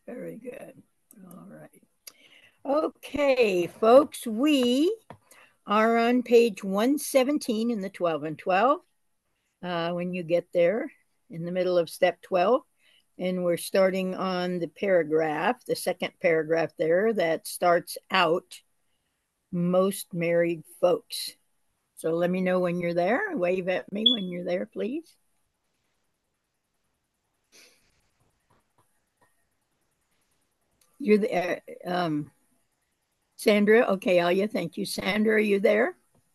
Very good. All right. Okay, folks, we are on page 117 in the 12 and 12. When you get there in the middle of step 12, and we're starting on the paragraph, the second paragraph there that starts out most married folks. So let me know when you're there. Wave at me when you're there, please. You're there, Sandra. Okay, Alia, thank you. Sandra, are you there?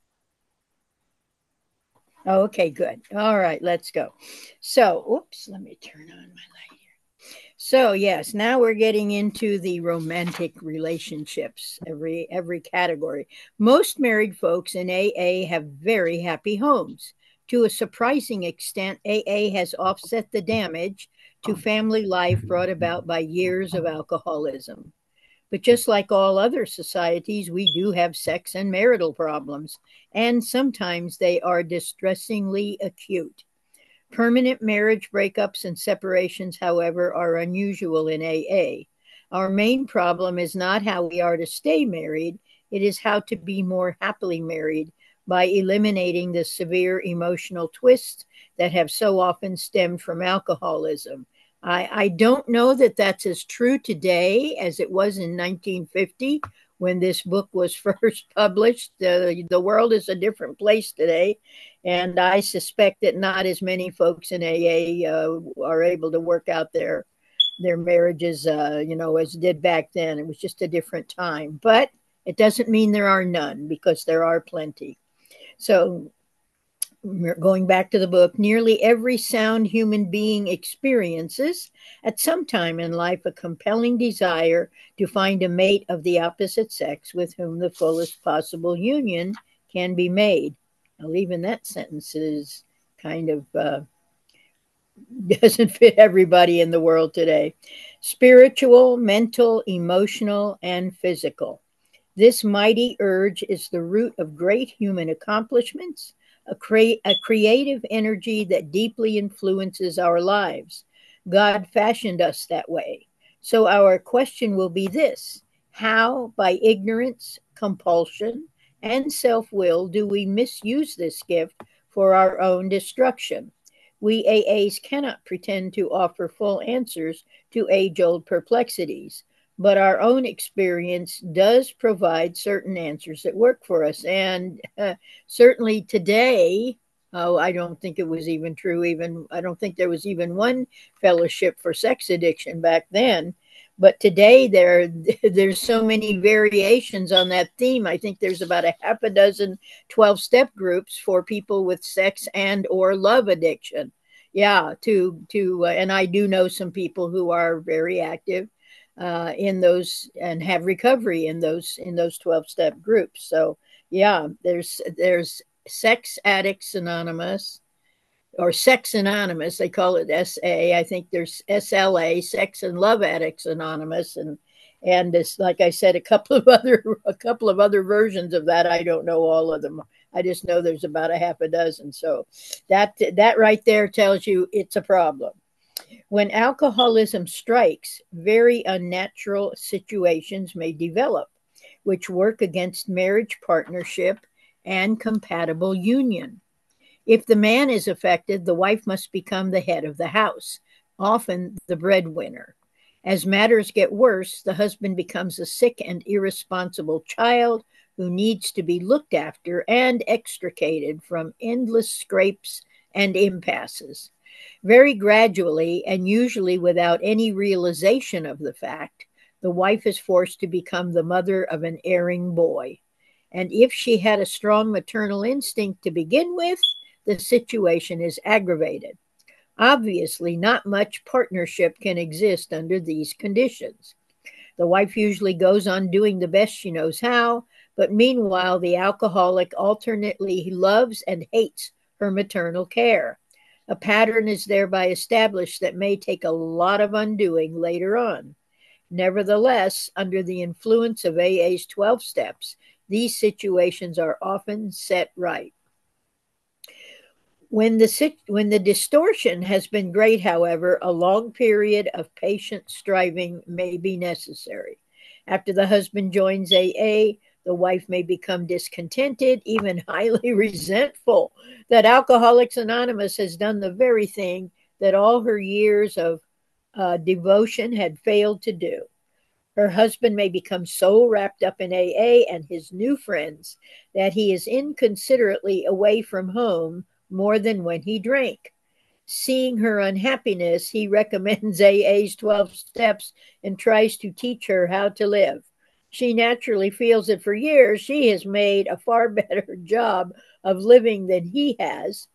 Okay, good. All right, let's go. So, oops, let me turn on my light here. So, yes, now we're getting into the romantic relationships, every category. Most married folks in AA have very happy homes. To a surprising extent, AA has offset the damage to family life brought about by years of alcoholism. But just like all other societies, we do have sex and marital problems, and sometimes they are distressingly acute. Permanent marriage breakups and separations, however, are unusual in AA. Our main problem is not how we are to stay married, it is how to be more happily married by eliminating the severe emotional twists that have so often stemmed from alcoholism. I don't know that that's as true today as it was in 1950 when this book was first published. The world is a different place today, and I suspect that not as many folks in AA are able to work out their marriages, as did back then. It was just a different time, but it doesn't mean there are none because there are plenty. So going back to the book, nearly every sound human being experiences at some time in life a compelling desire to find a mate of the opposite sex with whom the fullest possible union can be made. Now, even that sentence is kind of doesn't fit everybody in the world today. Spiritual, mental, emotional, and physical. This mighty urge is the root of great human accomplishments, a creative energy that deeply influences our lives. God fashioned us that way. So our question will be this: how, by ignorance, compulsion, and self will, do we misuse this gift for our own destruction? We AAs cannot pretend to offer full answers to age old perplexities, but our own experience does provide certain answers that work for us. And certainly today, oh, I don't think it was even true. I don't think there was even one fellowship for sex addiction back then. But today there's so many variations on that theme. I think there's about a half a dozen 12-step groups for people with sex and or love addiction. Yeah, and I do know some people who are very active in those and have recovery in those 12-step groups. So yeah, there's Sex Addicts Anonymous, or Sex Anonymous. They call it SA. I think there's SLA, Sex and Love Addicts Anonymous, and it's, like I said, a couple of other versions of that. I don't know all of them. I just know there's about a half a dozen. So that right there tells you it's a problem. When alcoholism strikes, very unnatural situations may develop, which work against marriage partnership and compatible union. If the man is affected, the wife must become the head of the house, often the breadwinner. As matters get worse, the husband becomes a sick and irresponsible child who needs to be looked after and extricated from endless scrapes and impasses. Very gradually, and usually without any realization of the fact, the wife is forced to become the mother of an erring boy. And if she had a strong maternal instinct to begin with, the situation is aggravated. Obviously, not much partnership can exist under these conditions. The wife usually goes on doing the best she knows how, but meanwhile, the alcoholic alternately loves and hates her maternal care. A pattern is thereby established that may take a lot of undoing later on. Nevertheless, under the influence of AA's 12 steps, these situations are often set right. When the distortion has been great, however, a long period of patient striving may be necessary. After the husband joins AA, the wife may become discontented, even highly resentful that Alcoholics Anonymous has done the very thing that all her years of devotion had failed to do. Her husband may become so wrapped up in AA and his new friends that he is inconsiderately away from home more than when he drank. Seeing her unhappiness, he recommends AA's 12 steps and tries to teach her how to live. She naturally feels that for years she has made a far better job of living than he has.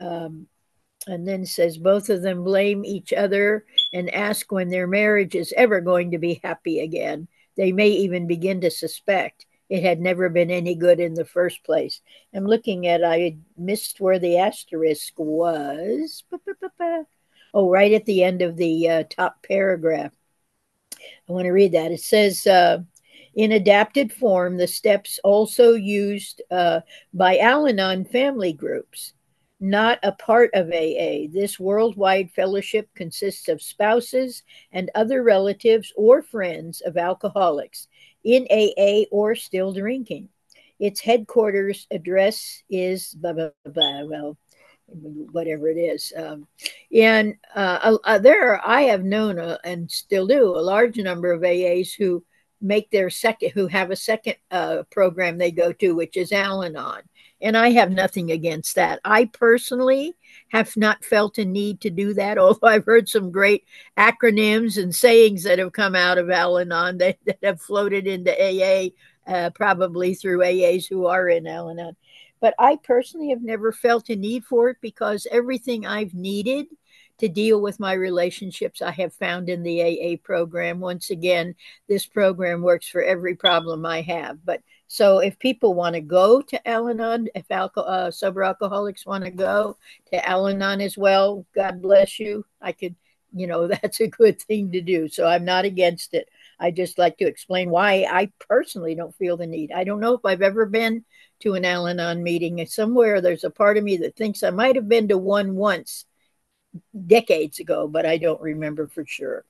And then says both of them blame each other and ask when their marriage is ever going to be happy again. They may even begin to suspect it had never been any good in the first place. I'm looking at, I missed where the asterisk was. Oh, right at the end of the top paragraph. I want to read that. It says, in adapted form, the steps also used by Al Anon family groups. Not a part of AA. This worldwide fellowship consists of spouses and other relatives or friends of alcoholics in AA or still drinking. Its headquarters address is blah, blah, blah, well, whatever it is. And I have known and still do a large number of AAs who who have a second program they go to, which is Al Anon. And I have nothing against that. I personally have not felt a need to do that, although I've heard some great acronyms and sayings that have come out of Al Anon that have floated into AA, probably through AAs who are in Al Anon. But I personally have never felt a need for it because everything I've needed to deal with my relationships I have found in the AA program. Once again, this program works for every problem I have. But so if people want to go to Al-Anon, if sober alcoholics want to go to Al-Anon as well, God bless you. I could, that's a good thing to do. So I'm not against it. I just like to explain why I personally don't feel the need. I don't know if I've ever been to an Al-Anon meeting. Somewhere there's a part of me that thinks I might have been to one once decades ago, but I don't remember for sure.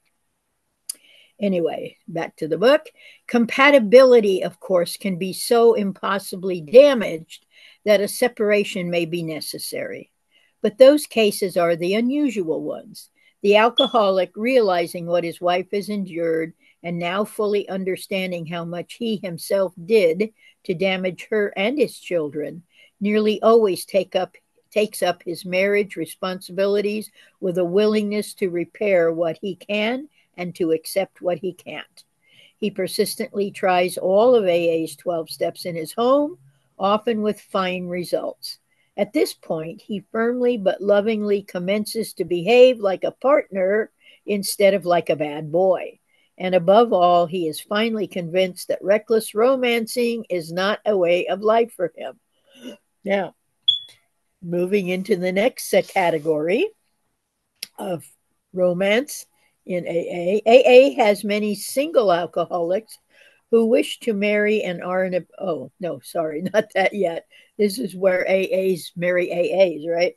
Anyway, back to the book. Compatibility, of course, can be so impossibly damaged that a separation may be necessary. But those cases are the unusual ones. The alcoholic realizing what his wife has endured and now fully understanding how much he himself did to damage her and his children nearly always takes up his marriage responsibilities with a willingness to repair what he can and to accept what he can't. He persistently tries all of AA's 12 steps in his home, often with fine results. At this point, he firmly but lovingly commences to behave like a partner instead of like a bad boy. And above all, he is finally convinced that reckless romancing is not a way of life for him. Now, moving into the next category of romance in AA. AA has many single alcoholics who wish to marry and are in a, oh, no, sorry, not that yet. This is where AAs marry AAs, right?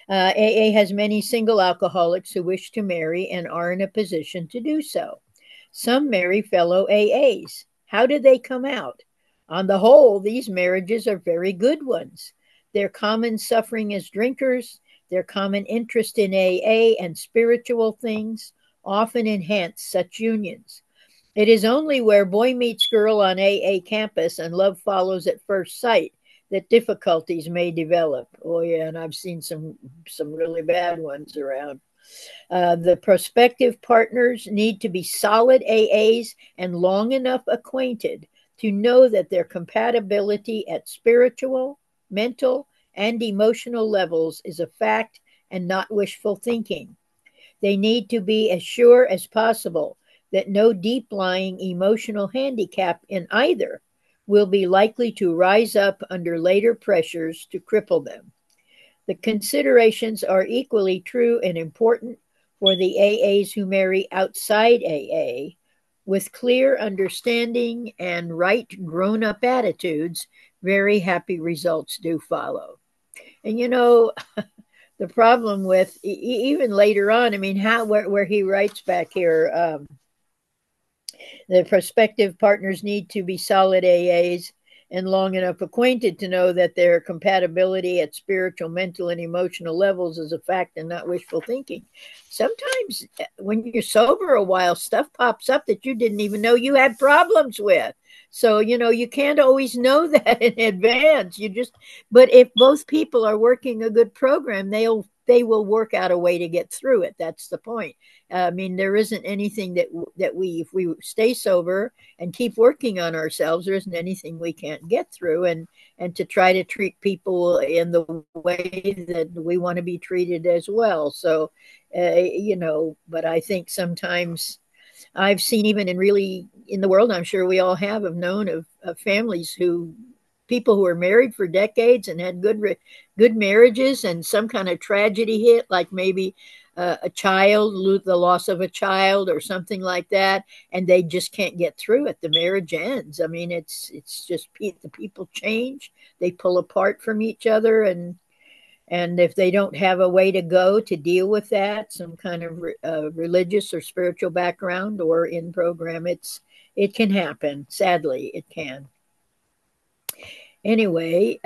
AA has many single alcoholics who wish to marry and are in a position to do so. Some marry fellow AAs. How do they come out? On the whole, these marriages are very good ones. Their common suffering as drinkers, their common interest in AA and spiritual things often enhance such unions. It is only where boy meets girl on AA campus and love follows at first sight that difficulties may develop. Oh yeah, and I've seen some really bad ones around. The prospective partners need to be solid AAs and long enough acquainted to know that their compatibility at spiritual, mental, and emotional levels is a fact and not wishful thinking. They need to be as sure as possible that no deep-lying emotional handicap in either will be likely to rise up under later pressures to cripple them. The considerations are equally true and important for the AAs who marry outside AA. With clear understanding and right grown-up attitudes, very happy results do follow. And the problem with even later on, I mean, where he writes back here, the prospective partners need to be solid AAs and long enough acquainted to know that their compatibility at spiritual, mental, and emotional levels is a fact and not wishful thinking. Sometimes when you're sober a while, stuff pops up that you didn't even know you had problems with. So, you can't always know that in advance. But if both people are working a good program, they will work out a way to get through it. That's the point. I mean, there isn't anything that if we stay sober and keep working on ourselves, there isn't anything we can't get through. And to try to treat people in the way that we want to be treated as well. So, but I think sometimes I've seen even in the world, I'm sure we all have known of families people who were married for decades and had good marriages, and some kind of tragedy hit, like maybe the loss of a child or something like that, and they just can't get through it. The marriage ends. I mean, it's just the people change. They pull apart from each other, and if they don't have a way to go to deal with that, some kind of religious or spiritual background or in program, it can happen. Sadly, it can. Anyway,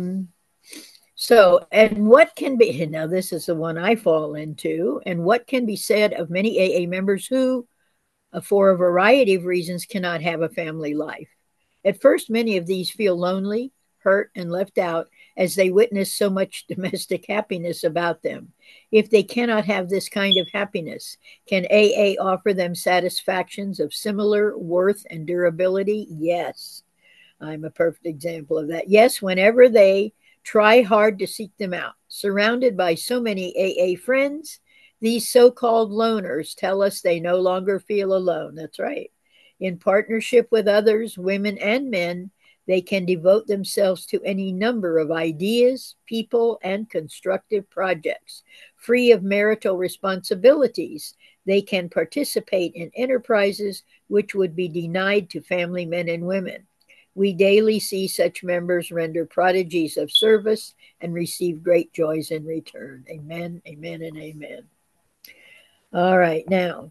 and what can be, now this is the one I fall into, and what can be said of many AA members who, for a variety of reasons, cannot have a family life? At first, many of these feel lonely, hurt, and left out as they witness so much domestic happiness about them. If they cannot have this kind of happiness, can AA offer them satisfactions of similar worth and durability? Yes. I'm a perfect example of that. Yes, whenever they try hard to seek them out. Surrounded by so many AA friends, these so-called loners tell us they no longer feel alone. That's right. In partnership with others, women and men, they can devote themselves to any number of ideas, people, and constructive projects. Free of marital responsibilities, they can participate in enterprises which would be denied to family men and women. We daily see such members render prodigies of service and receive great joys in return. Amen, amen, and amen. All right, now,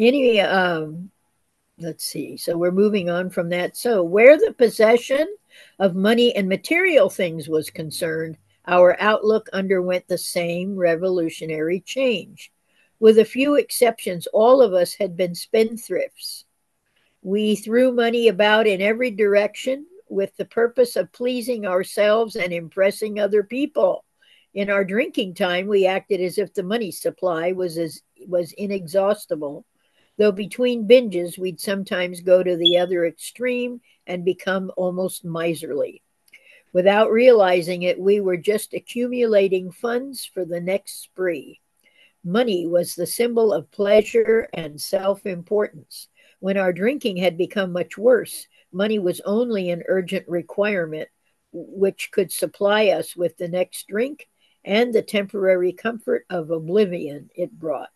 let's see. So we're moving on from that. So where the possession of money and material things was concerned, our outlook underwent the same revolutionary change. With a few exceptions, all of us had been spendthrifts. We threw money about in every direction with the purpose of pleasing ourselves and impressing other people. In our drinking time, we acted as if the money supply was inexhaustible, though between binges, we'd sometimes go to the other extreme and become almost miserly. Without realizing it, we were just accumulating funds for the next spree. Money was the symbol of pleasure and self-importance. When our drinking had become much worse, money was only an urgent requirement which could supply us with the next drink and the temporary comfort of oblivion it brought.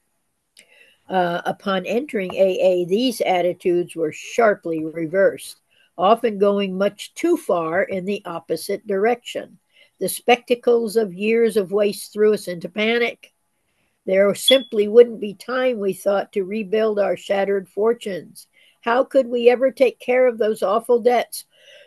Upon entering AA, these attitudes were sharply reversed, often going much too far in the opposite direction. The spectacles of years of waste threw us into panic. There simply wouldn't be time, we thought, to rebuild our shattered fortunes. How could we ever take care of those awful debts?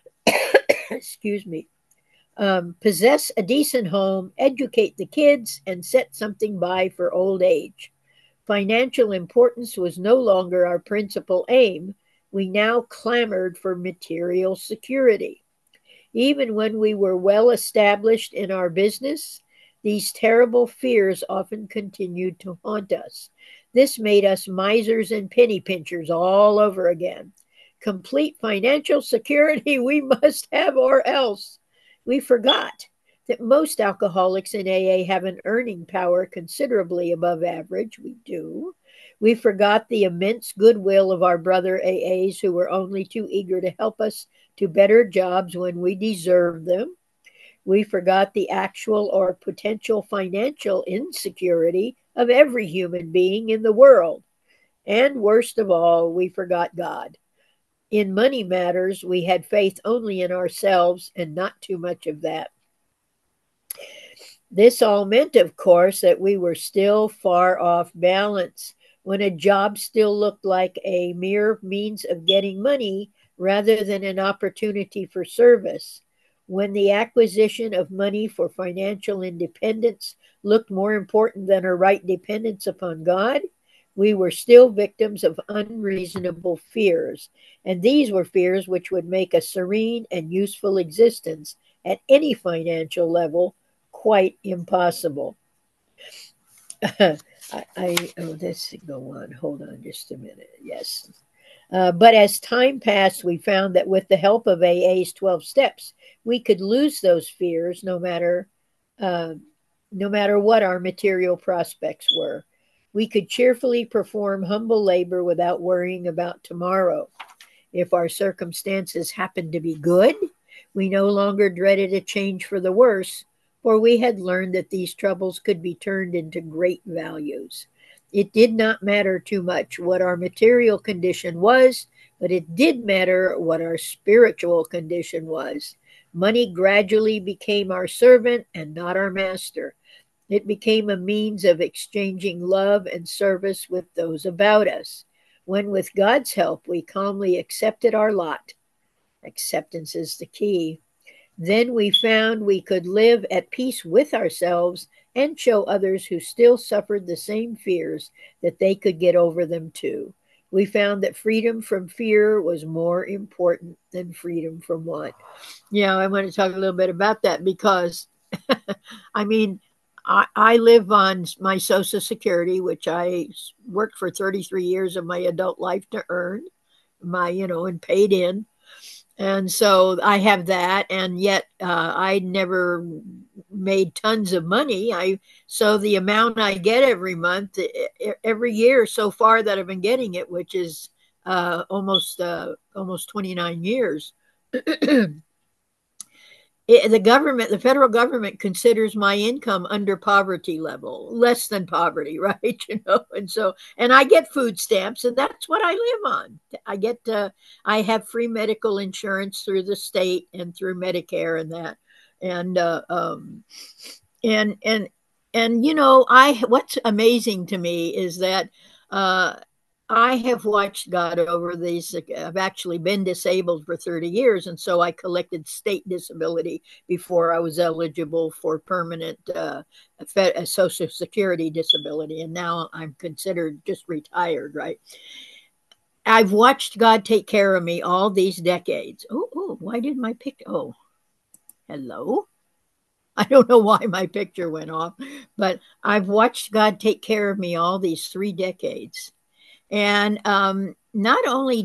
Excuse me. Possess a decent home, educate the kids, and set something by for old age. Financial importance was no longer our principal aim. We now clamored for material security. Even when we were well established in our business, these terrible fears often continued to haunt us. This made us misers and penny pinchers all over again. Complete financial security we must have, or else. We forgot that most alcoholics in AA have an earning power considerably above average. We do. We forgot the immense goodwill of our brother AAs who were only too eager to help us to better jobs when we deserved them. We forgot the actual or potential financial insecurity of every human being in the world. And worst of all, we forgot God. In money matters, we had faith only in ourselves and not too much of that. This all meant, of course, that we were still far off balance when a job still looked like a mere means of getting money rather than an opportunity for service. When the acquisition of money for financial independence looked more important than a right dependence upon God, we were still victims of unreasonable fears. And these were fears which would make a serene and useful existence at any financial level quite impossible. Let's go on. Hold on just a minute. Yes. But as time passed, we found that with the help of AA's 12 steps, we could lose those fears uh, no matter what our material prospects were. We could cheerfully perform humble labor without worrying about tomorrow. If our circumstances happened to be good, we no longer dreaded a change for the worse, for we had learned that these troubles could be turned into great values. It did not matter too much what our material condition was, but it did matter what our spiritual condition was. Money gradually became our servant and not our master. It became a means of exchanging love and service with those about us. When, with God's help, we calmly accepted our lot, acceptance is the key, then we found we could live at peace with ourselves and show others who still suffered the same fears that they could get over them too. We found that freedom from fear was more important than freedom from want. Yeah, I want to talk a little bit about that because, I mean, I live on my Social Security, which I worked for 33 years of my adult life to earn, and paid in. And so I have that, and yet I never made tons of money. So the amount I get every month, every year so far that I've been getting it, which is almost 29 years. The federal government considers my income under poverty level, less than poverty, right? And I get food stamps, and that's what I live on. I have free medical insurance through the state and through Medicare and that, and and and I what's amazing to me is that uh, I have watched God over these. I've actually been disabled for 30 years, and so I collected state disability before I was eligible for permanent Social Security disability, and now I'm considered just retired, right? I've watched God take care of me all these decades. Why did my picture? Oh, hello. I don't know why my picture went off, but I've watched God take care of me all these 3 decades. And not only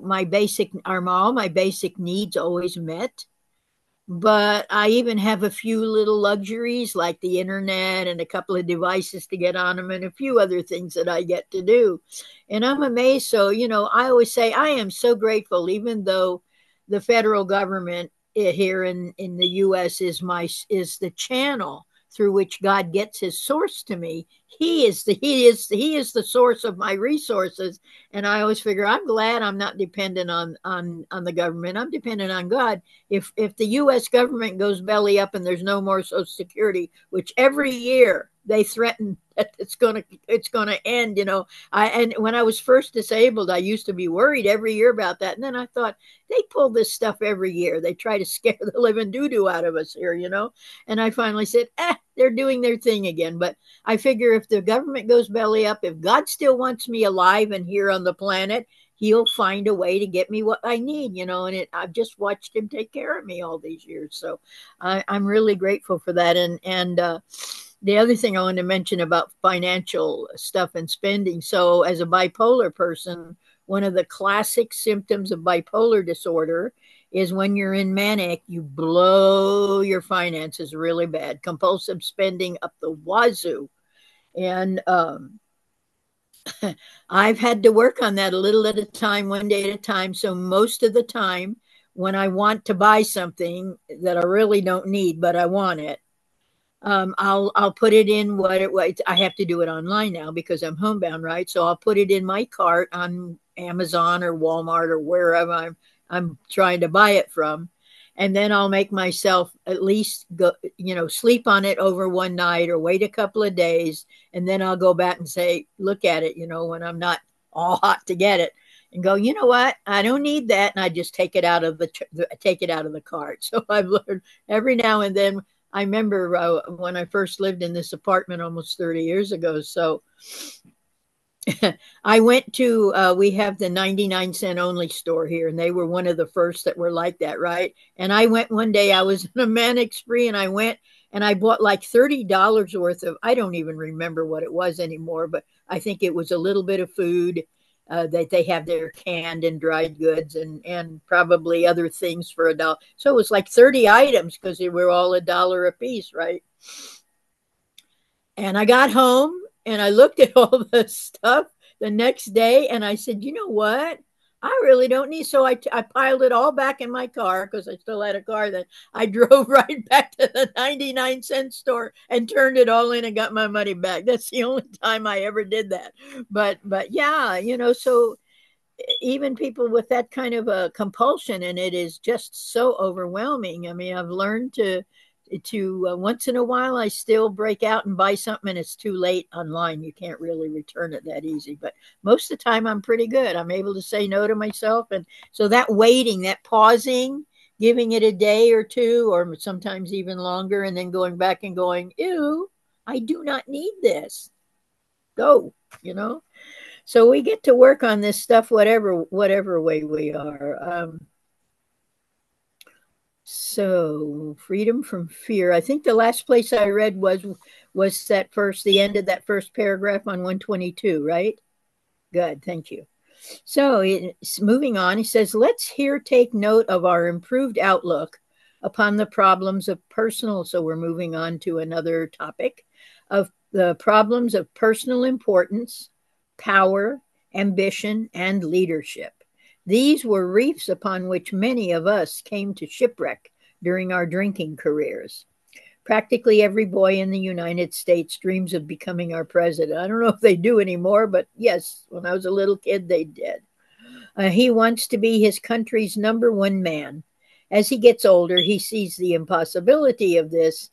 are all my basic needs always met, but I even have a few little luxuries like the internet and a couple of devices to get on them and a few other things that I get to do. And I'm amazed. So, I always say I am so grateful, even though the federal government here in the US is the channel through which God gets his source to me. He is the source of my resources. And I always figure I'm glad I'm not dependent on the government. I'm dependent on God. If the US government goes belly up and there's no more Social Security, which every year they threaten that it's gonna end, and when I was first disabled, I used to be worried every year about that. And then I thought, they pull this stuff every year. They try to scare the living doo-doo out of us here, And I finally said, they're doing their thing again. But I figure if the government goes belly up, if God still wants me alive and here on the planet, he'll find a way to get me what I need, and I've just watched him take care of me all these years. So I'm really grateful for that. And the other thing I want to mention about financial stuff and spending. So as a bipolar person, one of the classic symptoms of bipolar disorder is when you're in manic, you blow your finances really bad, compulsive spending up the wazoo. And I've had to work on that a little at a time, one day at a time. So most of the time, when I want to buy something that I really don't need, but I want it, I'll put it in I have to do it online now because I'm homebound, right? So I'll put it in my cart on Amazon or Walmart or wherever I'm trying to buy it from. and then I'll make myself at least go, sleep on it over one night or wait a couple of days, and then I'll go back and say, look at it, when I'm not all hot to get it, and go, you know what? I don't need that, and I just take it out of the cart. So I've learned every now and then. I remember when I first lived in this apartment almost 30 years ago. So I went to, we have the 99-cent only store here, and they were one of the first that were like that, right? And I went one day, I was in a manic spree, and I went and I bought like $30 worth of, I don't even remember what it was anymore, but I think it was a little bit of food that they have their canned and dried goods and probably other things for $1. So it was like 30 items because they were all $1 a piece, right? And I got home and I looked at all the stuff the next day and I said, you know what? I really don't need. So I piled it all back in my car because I still had a car. Then I drove right back to the 99-cent store and turned it all in and got my money back. That's the only time I ever did that. But yeah, so even people with that kind of a compulsion, and it is just so overwhelming. I mean, I've learned to once in a while I still break out and buy something and it's too late online. You can't really return it that easy, but most of the time I'm pretty good. I'm able to say no to myself. And so that waiting, that pausing, giving it a day or two or sometimes even longer, and then going back and going, ew, I do not need this. Go, so we get to work on this stuff whatever way we are. So freedom from fear. I think the last place I read was the end of that first paragraph on 122, right? Good, thank you. So moving on, he says, let's here take note of our improved outlook upon the problems of personal. So we're moving on to another topic of the problems of personal importance, power, ambition, and leadership. These were reefs upon which many of us came to shipwreck during our drinking careers. Practically every boy in the United States dreams of becoming our president. I don't know if they do anymore, but yes, when I was a little kid, they did. He wants to be his country's number one man. As he gets older, he sees the impossibility of this.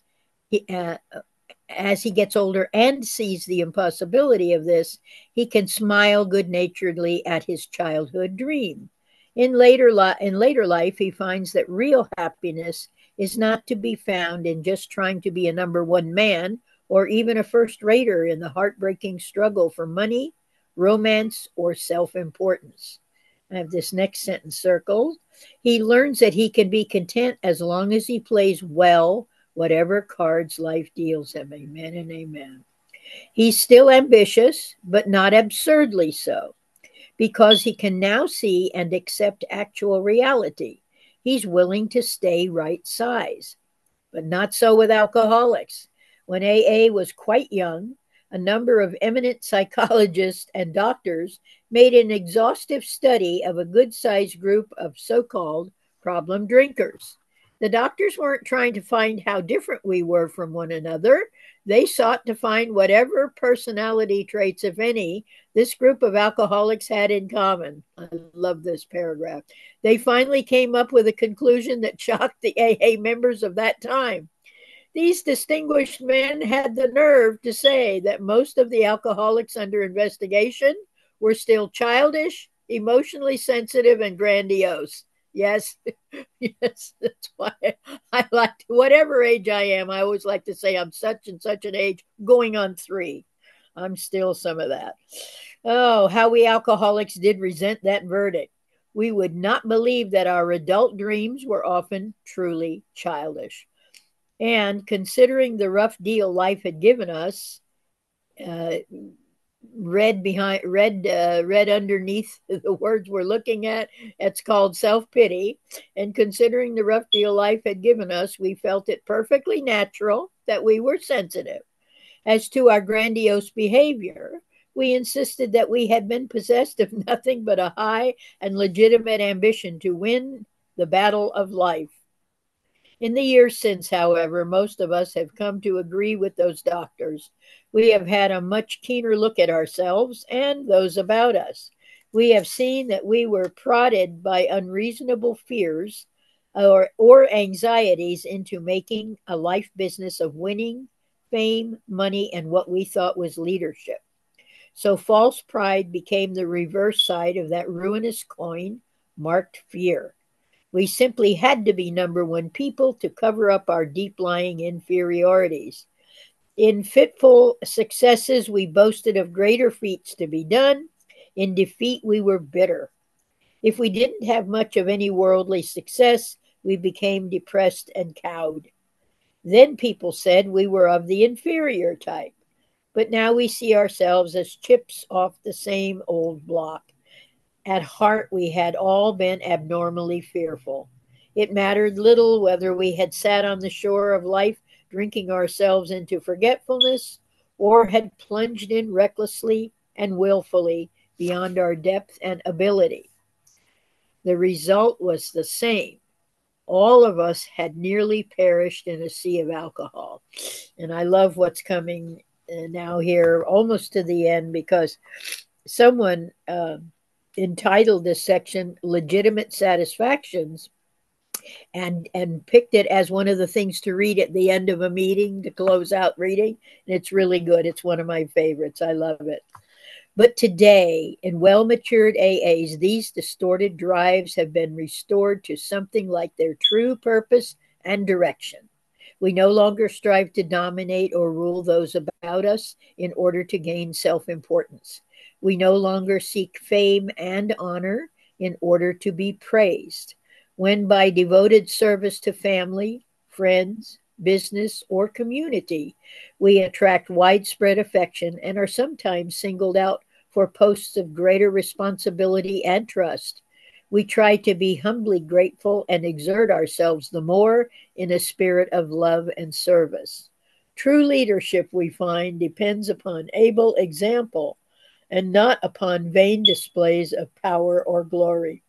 As he gets older and sees the impossibility of this, he can smile good-naturedly at his childhood dream. In later life, he finds that real happiness is not to be found in just trying to be a number one man or even a first-rater in the heartbreaking struggle for money, romance, or self-importance. I have this next sentence circled. He learns that he can be content as long as he plays well whatever cards life deals him. Amen and amen. He's still ambitious, but not absurdly so, because he can now see and accept actual reality. He's willing to stay right size, but not so with alcoholics. When AA was quite young, a number of eminent psychologists and doctors made an exhaustive study of a good-sized group of so-called problem drinkers. The doctors weren't trying to find how different we were from one another. They sought to find whatever personality traits, if any, this group of alcoholics had in common. I love this paragraph. They finally came up with a conclusion that shocked the AA members of that time. These distinguished men had the nerve to say that most of the alcoholics under investigation were still childish, emotionally sensitive, and grandiose. Yes, yes, that's why I like to, whatever age I am, I always like to say I'm such and such an age, going on 3. I'm still some of that. Oh, how we alcoholics did resent that verdict. We would not believe that our adult dreams were often truly childish. And considering the rough deal life had given us, read underneath the words we're looking at, it's called self-pity. And considering the rough deal life had given us, we felt it perfectly natural that we were sensitive. As to our grandiose behavior, we insisted that we had been possessed of nothing but a high and legitimate ambition to win the battle of life. In the years since, however, most of us have come to agree with those doctors. We have had a much keener look at ourselves and those about us. We have seen that we were prodded by unreasonable fears or anxieties into making a life business of winning, fame, money, and what we thought was leadership. So false pride became the reverse side of that ruinous coin marked fear. We simply had to be number one people to cover up our deep lying inferiorities. In fitful successes, we boasted of greater feats to be done. In defeat, we were bitter. If we didn't have much of any worldly success, we became depressed and cowed. Then people said we were of the inferior type. But now we see ourselves as chips off the same old block. At heart, we had all been abnormally fearful. It mattered little whether we had sat on the shore of life drinking ourselves into forgetfulness or had plunged in recklessly and willfully beyond our depth and ability. The result was the same. All of us had nearly perished in a sea of alcohol. And I love what's coming now here, almost to the end, because someone entitled this section Legitimate Satisfactions and picked it as one of the things to read at the end of a meeting to close out reading. And it's really good. It's one of my favorites. I love it. But today, in well matured AAs, these distorted drives have been restored to something like their true purpose and direction. We no longer strive to dominate or rule those about us in order to gain self importance. We no longer seek fame and honor in order to be praised. When by devoted service to family, friends, business, or community, we attract widespread affection and are sometimes singled out for posts of greater responsibility and trust. We try to be humbly grateful and exert ourselves the more in a spirit of love and service. True leadership, we find, depends upon able example and not upon vain displays of power or glory.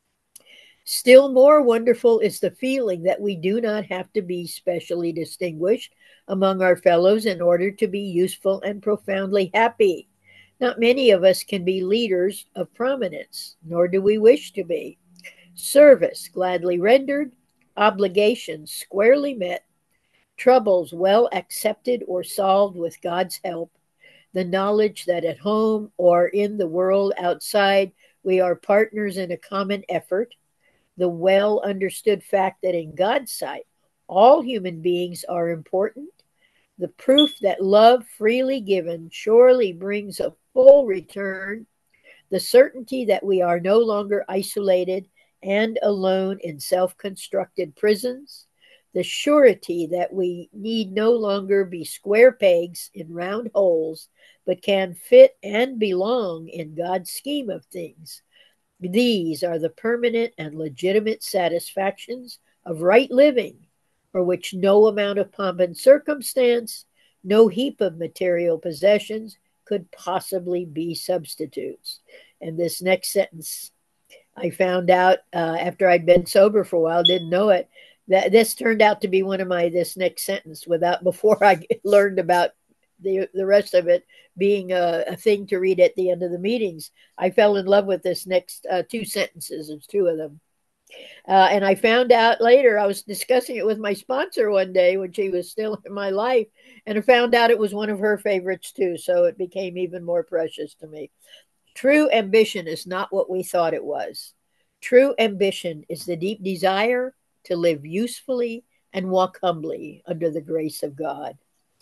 Still more wonderful is the feeling that we do not have to be specially distinguished among our fellows in order to be useful and profoundly happy. Not many of us can be leaders of prominence, nor do we wish to be. Service gladly rendered, obligations squarely met, troubles well accepted or solved with God's help, the knowledge that at home or in the world outside we are partners in a common effort, the well understood fact that in God's sight all human beings are important, the proof that love freely given surely brings a full return, the certainty that we are no longer isolated and alone in self constructed prisons, the surety that we need no longer be square pegs in round holes, but can fit and belong in God's scheme of things. These are the permanent and legitimate satisfactions of right living, for which no amount of pomp and circumstance, no heap of material possessions could possibly be substitutes. And this next sentence, I found out after I'd been sober for a while, didn't know it, that this turned out to be one of my, this next sentence, without, before I learned about the rest of it being a thing to read at the end of the meetings. I fell in love with this next two sentences. There's two of them. And I found out later, I was discussing it with my sponsor one day when she was still in my life, and I found out it was one of her favorites too. So it became even more precious to me. True ambition is not what we thought it was. True ambition is the deep desire to live usefully and walk humbly under the grace of God.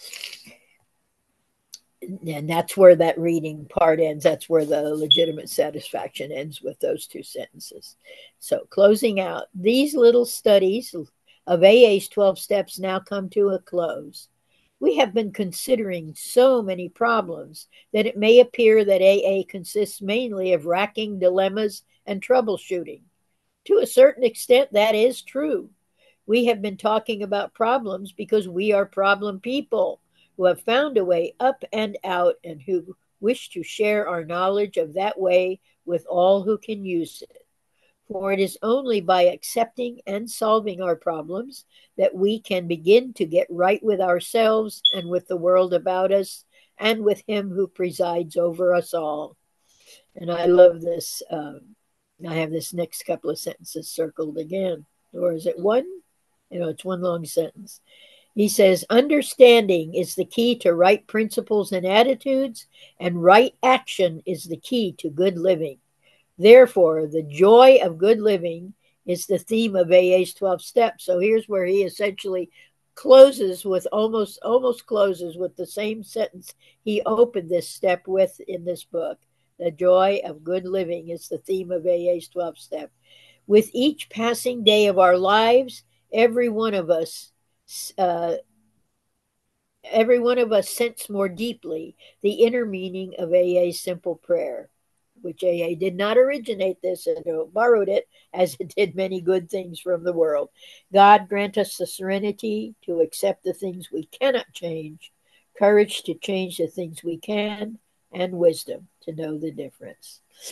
And that's where that reading part ends. That's where the legitimate satisfaction ends, with those two sentences. So closing out, these little studies of AA's 12 steps now come to a close. We have been considering so many problems that it may appear that AA consists mainly of racking dilemmas and troubleshooting. To a certain extent, that is true. We have been talking about problems because we are problem people who have found a way up and out and who wish to share our knowledge of that way with all who can use it. For it is only by accepting and solving our problems that we can begin to get right with ourselves and with the world about us and with Him who presides over us all. And I love this. I have this next couple of sentences circled again. Or is it one? It's one long sentence. He says, understanding is the key to right principles and attitudes, and right action is the key to good living. Therefore, the joy of good living is the theme of AA's 12 steps. So here's where he essentially closes with almost closes with the same sentence he opened this step with in this book. The joy of good living is the theme of AA's 12 step. With each passing day of our lives, every one of us uh, every one of us sense more deeply the inner meaning of AA's simple prayer, which AA did not originate this and borrowed it, as it did many good things from the world. God grant us the serenity to accept the things we cannot change, courage to change the things we can, and wisdom to know the difference.